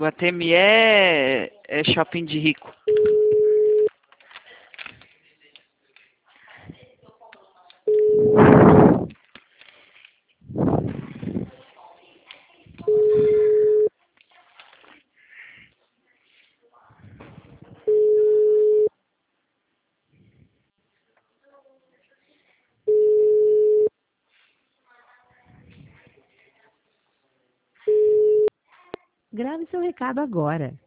Guatemi é shopping de rico. Grave seu recado agora.